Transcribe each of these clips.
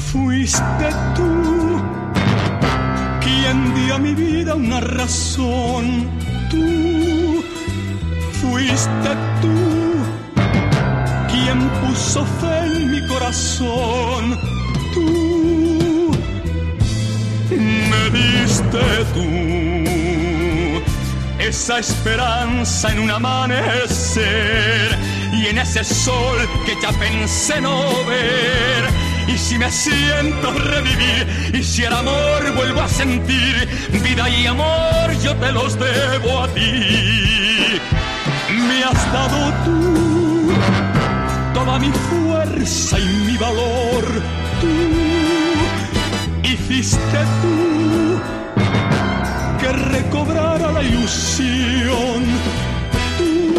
Fuiste tú quien dio a mi vida una razón. Tú fuiste tú quien puso fe en mi corazón. Tú me diste tú esa esperanza en un amanecer y en ese sol que ya pensé no ver. Y si me siento revivir, y si el amor vuelvo a sentir, vida y amor yo te los debo a ti. Me has dado tú toda mi fuerza y mi valor. Tú hiciste tú que recobrara la ilusión. Tú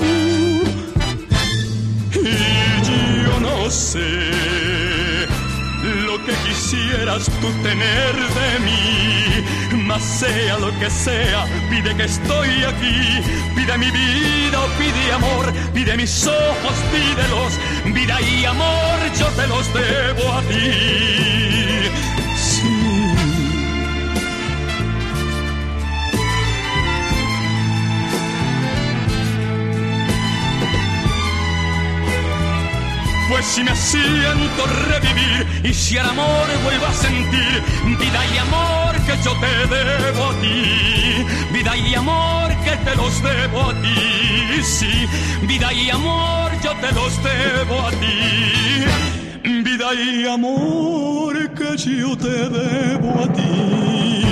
y yo no sé lo que quisieras tú tener de mí, mas sea lo que sea, pide que estoy aquí, pide mi vida o pide amor, pide mis ojos, pídelos, vida y amor yo te los debo a ti. Sí. Pues si me siento revivir y si el amor vuelvo a sentir, vida y amor que yo te debo a ti, vida y amor que te los debo a ti, sí, vida y amor yo te los debo a ti, vida y amor que yo te debo a ti.